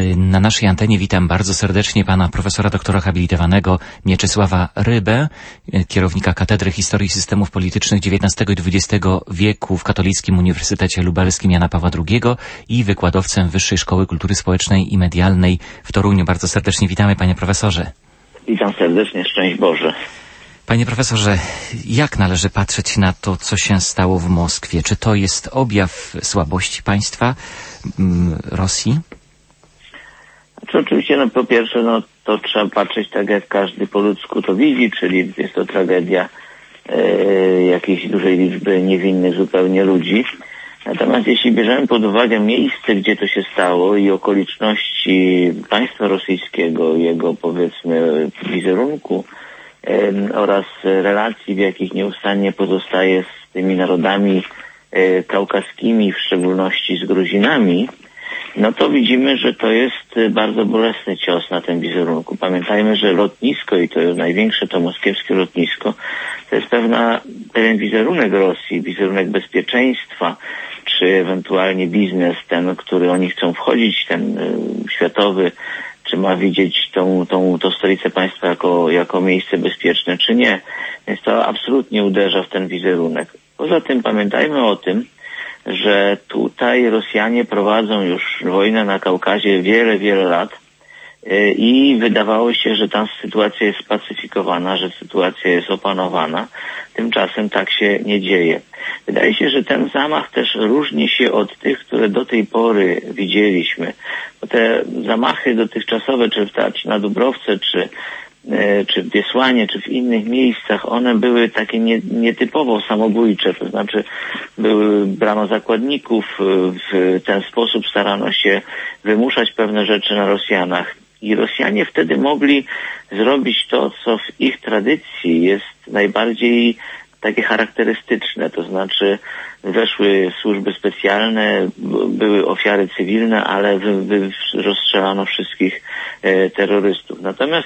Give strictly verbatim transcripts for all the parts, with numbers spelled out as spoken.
Na naszej antenie witam bardzo serdecznie pana profesora doktora habilitowanego Mieczysława Rybę, kierownika Katedry Historii Systemów Politycznych dziewiętnastego i dwudziestego wieku w Katolickim Uniwersytecie Lubelskim Jana Pawła drugiego i wykładowcę Wyższej Szkoły Kultury Społecznej i Medialnej w Toruniu. Bardzo serdecznie witamy, panie profesorze. Witam serdecznie, szczęść Boże. Panie profesorze, jak należy patrzeć na to, co się stało w Moskwie? Czy to jest objaw słabości państwa mm, Rosji? Znaczy, oczywiście, no po pierwsze, no to trzeba patrzeć tak, jak każdy po ludzku to widzi, czyli jest to tragedia e, jakiejś dużej liczby niewinnych zupełnie ludzi. Natomiast jeśli bierzemy pod uwagę miejsce, gdzie to się stało i okoliczności państwa rosyjskiego, jego, powiedzmy, wizerunku e, oraz relacji, w jakich nieustannie pozostaje z tymi narodami e, kaukaskimi, w szczególności z Gruzinami, no to widzimy, że to jest bardzo bolesny cios na tym wizerunku. Pamiętajmy, że lotnisko, i to jest największe, to moskiewskie lotnisko, to jest pewna, pewien wizerunek Rosji, wizerunek bezpieczeństwa, czy ewentualnie biznes, ten, który oni chcą wchodzić, ten y, światowy, czy ma widzieć tą, tą, tą stolicę państwa jako, jako miejsce bezpieczne, czy nie. Więc to absolutnie uderza w ten wizerunek. Poza tym pamiętajmy o tym, że tutaj Rosjanie prowadzą już wojnę na Kaukazie wiele, wiele lat i wydawało się, że tam sytuacja jest spacyfikowana, że sytuacja jest opanowana. Tymczasem tak się nie dzieje. Wydaje się, że ten zamach też różni się od tych, które do tej pory widzieliśmy. Bo te zamachy dotychczasowe, czy, w, czy na Dubrowce, czy czy w Biesłanie, czy w innych miejscach, one były takie nie, nietypowo samobójcze, to znaczy były, brano zakładników, w ten sposób starano się wymuszać pewne rzeczy na Rosjanach. I Rosjanie wtedy mogli zrobić to, co w ich tradycji jest najbardziej takie charakterystyczne, to znaczy weszły służby specjalne, były ofiary cywilne, ale wy, wy, rozstrzelano wszystkich e, terrorystów. Natomiast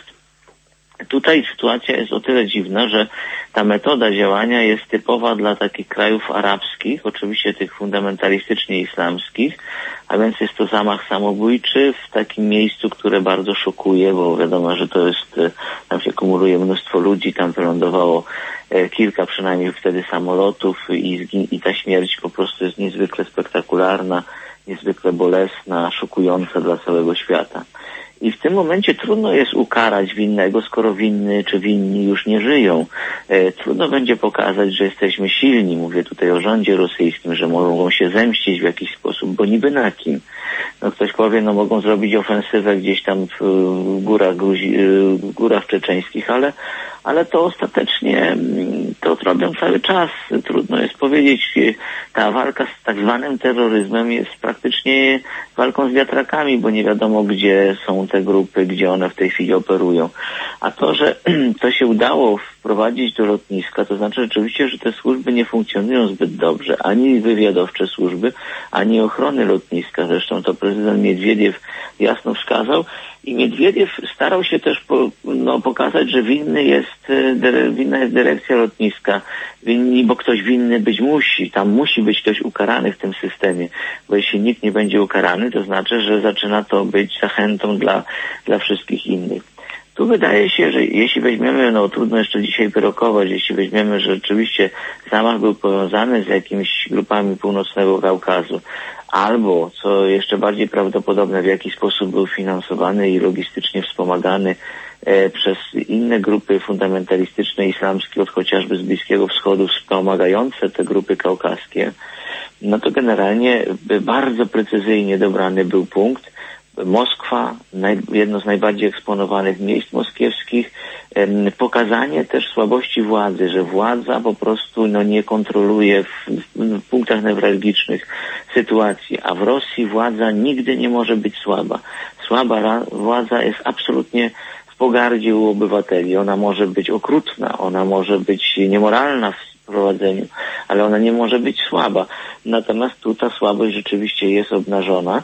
tutaj sytuacja jest o tyle dziwna, że ta metoda działania jest typowa dla takich krajów arabskich, oczywiście tych fundamentalistycznie islamskich, a więc jest to zamach samobójczy w takim miejscu, które bardzo szokuje, bo wiadomo, że to jest, tam się kumuluje mnóstwo ludzi, tam wylądowało kilka przynajmniej wtedy samolotów i, i ta śmierć po prostu jest niezwykle spektakularna, niezwykle bolesna, szokująca dla całego świata. I w tym momencie trudno jest ukarać winnego, skoro winny czy winni już nie żyją. E, trudno będzie pokazać, że jesteśmy silni. Mówię tutaj o rządzie rosyjskim, że mogą się zemścić w jakiś sposób, bo niby na kim? No ktoś powie, no mogą zrobić ofensywę gdzieś tam w, w górach, Gruzi, w górach czeczeńskich, ale, ale to ostatecznie to robią cały czas. Trudno jest powiedzieć, ta walka z tak zwanym terroryzmem jest praktycznie walką z wiatrakami, bo nie wiadomo, gdzie są te grupy, gdzie one w tej chwili operują. A to, że to się udało wprowadzić do lotniska, to znaczy rzeczywiście, że te służby nie funkcjonują zbyt dobrze. Ani wywiadowcze służby, ani ochrony lotniska. Zresztą to prezydent Miedwiediew jasno wskazał. I Miedwiediew starał się też po, no, pokazać, że winny jest, winna jest dyrekcja lotniska, winni, bo ktoś winny być musi, tam musi być ktoś ukarany w tym systemie, bo jeśli nikt nie będzie ukarany, to znaczy, że zaczyna to być zachętą dla, dla wszystkich innych. Tu wydaje się, że jeśli weźmiemy, no trudno jeszcze dzisiaj wyrokować, jeśli weźmiemy, że rzeczywiście zamach był powiązany z jakimiś grupami północnego Kaukazu, albo, co jeszcze bardziej prawdopodobne, w jaki sposób był finansowany i logistycznie wspomagany e, przez inne grupy fundamentalistyczne islamskie, od chociażby z Bliskiego Wschodu, wspomagające te grupy kaukaskie, no to generalnie bardzo precyzyjnie dobrany był punkt. Moskwa, naj, jedno z najbardziej eksponowanych miejsc moskiewskich, em, pokazanie też słabości władzy, że władza po prostu no, nie kontroluje w, w, w punktach newralgicznych sytuacji, a w Rosji władza nigdy nie może być słaba. Słaba ra, władza jest absolutnie w pogardzie u obywateli. Ona może być okrutna, ona może być niemoralna w prowadzeniu, ale ona nie może być słaba. Natomiast tu ta słabość rzeczywiście jest obnażona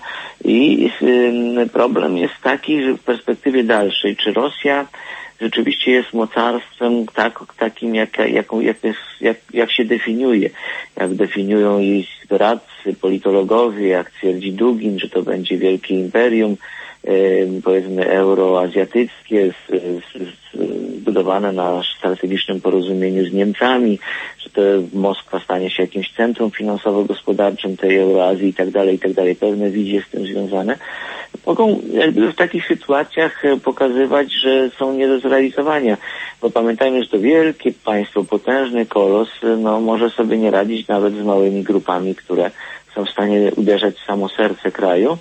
i y, problem jest taki, że w perspektywie dalszej, czy Rosja rzeczywiście jest mocarstwem tak, takim, jak, jak, jak, jak, jak się definiuje, jak definiują jej doradcy, politologowie, jak twierdzi Dugin, że to będzie wielkie imperium, powiedzmy euroazjatyckie, zbudowane na strategicznym porozumieniu z Niemcami, że to Moskwa stanie się jakimś centrum finansowo-gospodarczym tej Euroazji i tak dalej, i tak dalej. Pewne wizje z tym związane mogą jakby w takich sytuacjach pokazywać, że są nie do zrealizowania. Bo pamiętajmy, że to wielkie państwo, potężny kolos, no może sobie nie radzić nawet z małymi grupami, które są w stanie uderzać w samo serce kraju.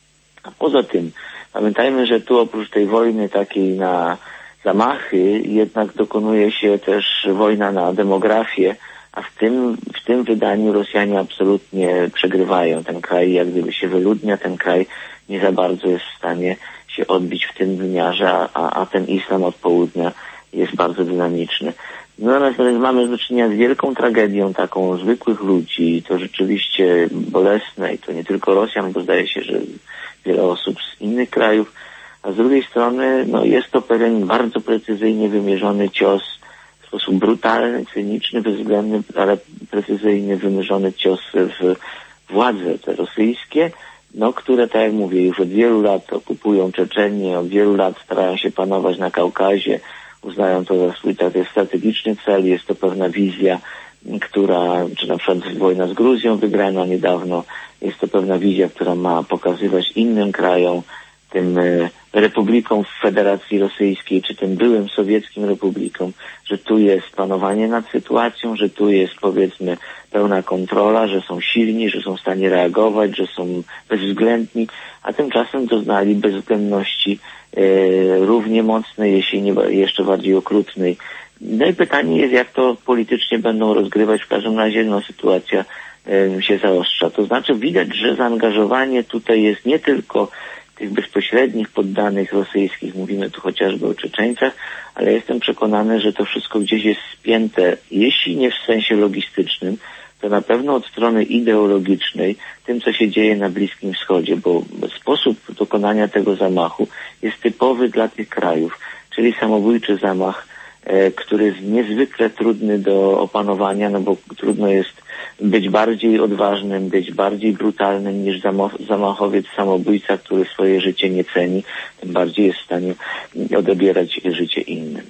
A poza tym pamiętajmy, że tu oprócz tej wojny takiej na zamachy jednak dokonuje się też wojna na demografię, a w tym, w tym wydaniu Rosjanie absolutnie przegrywają. Ten kraj jak gdyby się wyludnia, ten kraj nie za bardzo jest w stanie się odbić w tym wymiarze, a, a ten islam od południa jest bardzo dynamiczny. Natomiast mamy do czynienia z wielką tragedią taką zwykłych ludzi. To rzeczywiście bolesne i to nie tylko Rosjan, bo zdaje się, że wiele osób z innych krajów. A z drugiej strony no, jest to pewien bardzo precyzyjnie wymierzony cios, w sposób brutalny, cyniczny, bezwzględny, ale precyzyjnie wymierzony cios w władze te rosyjskie, no, które, tak jak mówię, już od wielu lat okupują Czeczenię, od wielu lat starają się panować na Kaukazie, uznają to za swój taki strategiczny cel, jest to pewna wizja, która, czy na przykład wojna z Gruzją wygrana niedawno, jest to pewna wizja, która ma pokazywać innym krajom, tym e, republikom w Federacji Rosyjskiej, czy tym byłym sowieckim republikom, że tu jest panowanie nad sytuacją, że tu jest powiedzmy pełna kontrola, że są silni, że są w stanie reagować, że są bezwzględni, a tymczasem doznali bezwzględności e, równie mocnej, jeśli nie jeszcze bardziej okrutnej. No i pytanie jest, jak to politycznie będą rozgrywać. W każdym razie no, sytuacja e, się zaostrza. To znaczy widać, że zaangażowanie tutaj jest nie tylko tych bezpośrednich poddanych rosyjskich, mówimy tu chociażby o Czeczeńcach, ale jestem przekonany, że to wszystko gdzieś jest spięte, jeśli nie w sensie logistycznym, to na pewno od strony ideologicznej, tym co się dzieje na Bliskim Wschodzie, bo sposób dokonania tego zamachu jest typowy dla tych krajów, czyli samobójczy zamach, e, który jest niezwykle trudny do opanowania, no bo trudno jest być bardziej odważnym, być bardziej brutalnym niż zamachowiec, samobójca, który swoje życie nie ceni, tym bardziej jest w stanie odebierać życie innym.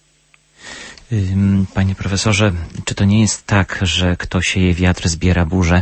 Panie profesorze, czy to nie jest tak, że kto sieje wiatr, zbiera burzę?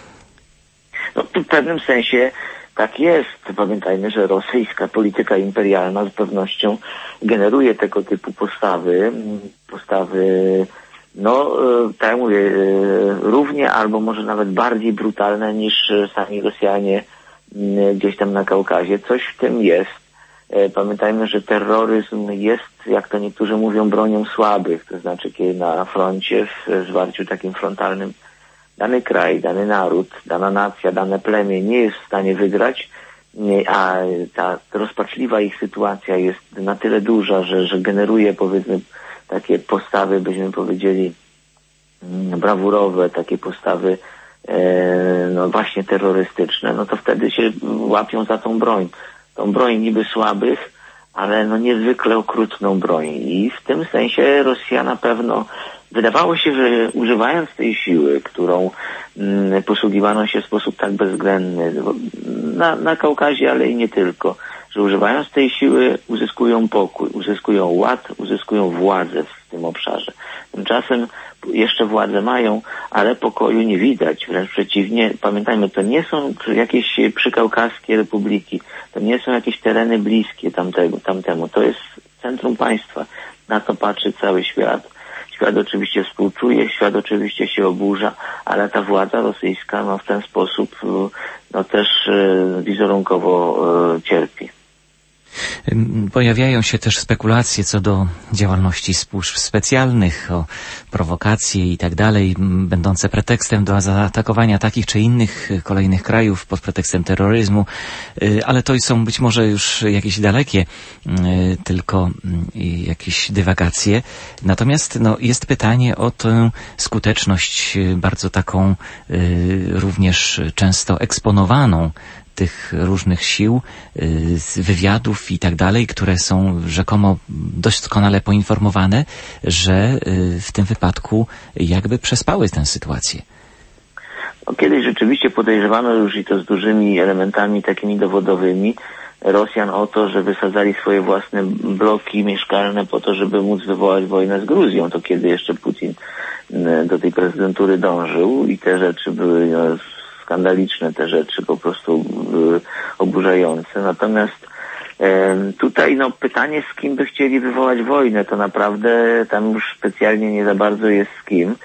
No, w pewnym sensie tak jest. Pamiętajmy, że rosyjska polityka imperialna z pewnością generuje tego typu postawy, postawy no, tak jak mówię, równie albo może nawet bardziej brutalne niż sami Rosjanie gdzieś tam na Kaukazie. Coś w tym jest. Pamiętajmy, że terroryzm jest, jak to niektórzy mówią, bronią słabych. To znaczy, kiedy na froncie, w zwarciu takim frontalnym, dany kraj, dany naród, dana nacja, dane plemię nie jest w stanie wygrać, a ta rozpaczliwa ich sytuacja jest na tyle duża, że, że generuje, powiedzmy, takie postawy, byśmy powiedzieli, brawurowe, takie postawy e, no właśnie terrorystyczne, no to wtedy się łapią za tą broń. Tą broń niby słabych, ale no niezwykle okrutną broń. I w tym sensie Rosja na pewno, wydawało się, że używając tej siły, którą mm, posługiwano się w sposób tak bezwzględny na, na Kaukazie, ale i nie tylko, że używając tej siły uzyskują pokój, uzyskują ład, uzyskują władzę w tym obszarze. Tymczasem jeszcze władzę mają, ale pokoju nie widać. Wręcz przeciwnie, pamiętajmy, to nie są jakieś przykaukaskie republiki, to nie są jakieś tereny bliskie tamtego, tamtemu. To jest centrum państwa. Na to patrzy cały świat. Świat oczywiście współczuje, świat oczywiście się oburza, ale ta władza rosyjska no, w ten sposób no, też wizerunkowo cierpi. Pojawiają się też spekulacje co do działalności służb specjalnych, o prowokacje i tak dalej, będące pretekstem do zaatakowania takich czy innych kolejnych krajów pod pretekstem terroryzmu, ale to są być może już jakieś dalekie tylko jakieś dywagacje. Natomiast no, jest pytanie o tę skuteczność bardzo taką również często eksponowaną tych różnych sił, wywiadów i tak dalej, które są rzekomo doskonale poinformowane, że w tym wypadku jakby przespały tę sytuację. No, kiedyś rzeczywiście podejrzewano już i to z dużymi elementami takimi dowodowymi, Rosjan o to, że wysadzali swoje własne bloki mieszkalne po to, żeby móc wywołać wojnę z Gruzją. To kiedy jeszcze Putin do tej prezydentury dążył i te rzeczy były no, skandaliczne, te rzeczy po prostu były oburzające. Natomiast e, tutaj no pytanie, z kim by chcieli wywołać wojnę, to naprawdę tam już specjalnie nie za bardzo jest z kim.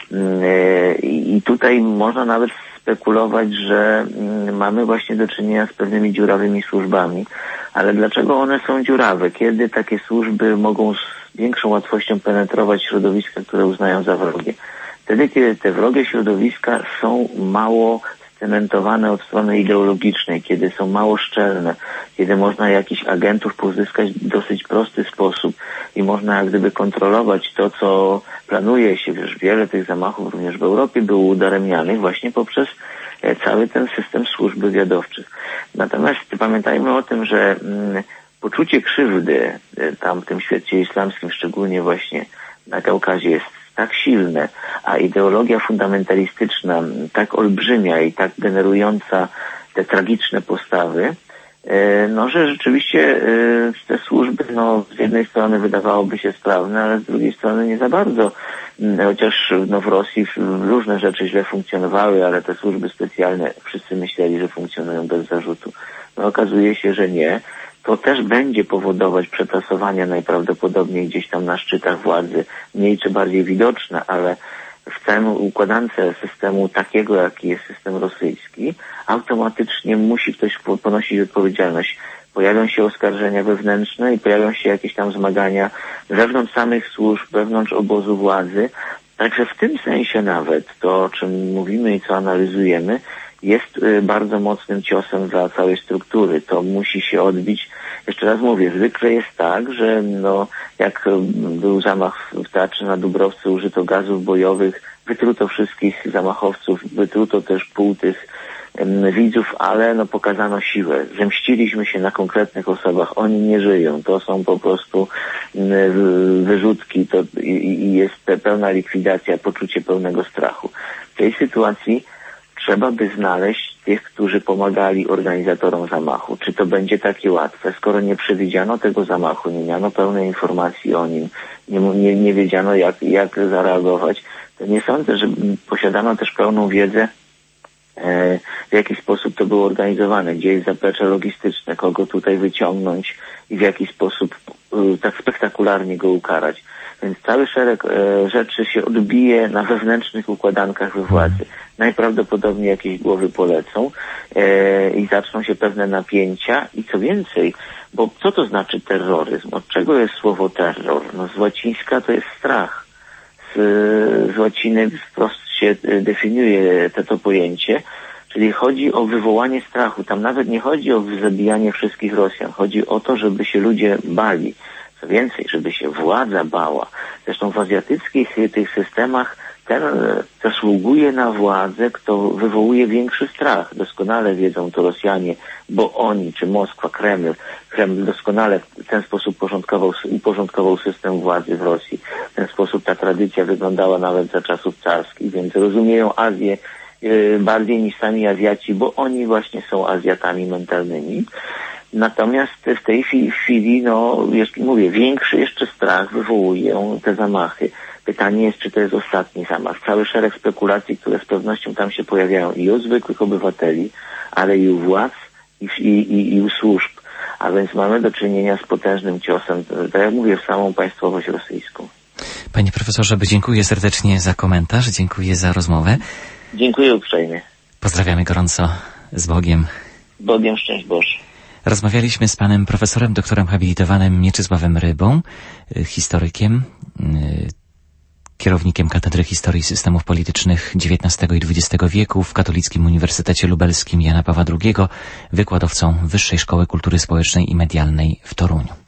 E, I tutaj można nawet spekulować, że mamy właśnie do czynienia z pewnymi dziurawymi służbami. Ale dlaczego one są dziurawe? Kiedy takie służby mogą z większą łatwością penetrować środowiska, które uznają za wrogie? Wtedy, kiedy te wrogie środowiska są mało cementowane od strony ideologicznej, kiedy są mało szczelne, kiedy można jakichś agentów pozyskać w dosyć prosty sposób i można jak gdyby kontrolować to, co planuje się. Wiesz, wiele tych zamachów również w Europie było udaremnianych właśnie poprzez cały ten system służb wywiadowczych. Natomiast pamiętajmy o tym, że mm, poczucie krzywdy tam w tym świecie islamskim, szczególnie właśnie na Kaukazie, jest tak silne, a ideologia fundamentalistyczna tak olbrzymia i tak generująca te tragiczne postawy, no że rzeczywiście te służby no z jednej strony wydawałoby się sprawne, ale z drugiej strony nie za bardzo. Chociaż no w Rosji różne rzeczy źle funkcjonowały, ale te służby specjalne wszyscy myśleli, że funkcjonują bez zarzutu. No okazuje się, że nie. To też będzie powodować przetasowania najprawdopodobniej gdzieś tam na szczytach władzy, mniej czy bardziej widoczne, ale w całym układance systemu takiego, jaki jest system rosyjski, automatycznie musi ktoś ponosić odpowiedzialność. Pojawią się oskarżenia wewnętrzne i pojawią się jakieś tam zmagania wewnątrz samych służb, wewnątrz obozu władzy. Także w tym sensie nawet to, o czym mówimy i co analizujemy, jest bardzo mocnym ciosem dla całej struktury. To musi się odbić. Jeszcze raz mówię, zwykle jest tak, że no, jak był zamach w teatrze na Dubrowcu, użyto gazów bojowych, wytruto wszystkich zamachowców, wytruto też pół tych um, widzów, ale no, pokazano siłę. Zemściliśmy się na konkretnych osobach. Oni nie żyją. To są po prostu um, wyrzutki to, i, i jest pełna likwidacja, poczucie pełnego strachu. W tej sytuacji trzeba by znaleźć tych, którzy pomagali organizatorom zamachu. Czy to będzie takie łatwe? Skoro nie przewidziano tego zamachu, nie miano pełnej informacji o nim, nie, nie, nie wiedziano jak, jak zareagować, to nie sądzę, że posiadano też pełną wiedzę, e, w jaki sposób to było organizowane, gdzie jest zaplecze logistyczne, kogo tutaj wyciągnąć i w jaki sposób e, tak spektakularnie go ukarać. Więc cały szereg e, rzeczy się odbije na wewnętrznych układankach we władzy. Najprawdopodobniej jakieś głowy polecą e, i zaczną się pewne napięcia. I co więcej, bo co to znaczy terroryzm? Od czego jest słowo terror? No z łacińska to jest strach. Z, z łaciny wprost się definiuje to, to pojęcie, czyli chodzi o wywołanie strachu. Tam nawet nie chodzi o zabijanie wszystkich Rosjan. Chodzi o to, żeby się ludzie bali. Co więcej, żeby się władza bała. Zresztą w azjatyckich tych systemach ten zasługuje na władzę, kto wywołuje większy strach. Doskonale wiedzą to Rosjanie, bo oni, czy Moskwa, Kreml, Kreml doskonale w ten sposób uporządkował, uporządkował system władzy w Rosji. W ten sposób ta tradycja wyglądała nawet za czasów carskich, więc rozumieją Azję yy, bardziej niż sami Azjaci, bo oni właśnie są Azjatami mentalnymi. Natomiast w tej chwili, no, jeśli mówię, większy jeszcze strach wywołują te zamachy. Pytanie jest, czy to jest ostatni zamach. Cały szereg spekulacji, które z pewnością tam się pojawiają i u zwykłych obywateli, ale i u władz, i, i, i u służb. A więc mamy do czynienia z potężnym ciosem, tak jak mówię, w samą państwowość rosyjską. Panie profesorze, dziękuję serdecznie za komentarz, dziękuję za rozmowę. Dziękuję uprzejmie. Pozdrawiamy gorąco. Z Bogiem. Bogiem, szczęść Boże. Rozmawialiśmy z panem profesorem, doktorem habilitowanym Mieczysławem Rybą, historykiem, kierownikiem Katedry Historii Systemów Politycznych dziewiętnastego i dwudziestego wieku w Katolickim Uniwersytecie Lubelskim Jana Pawła drugiego, wykładowcą Wyższej Szkoły Kultury Społecznej i Medialnej w Toruniu.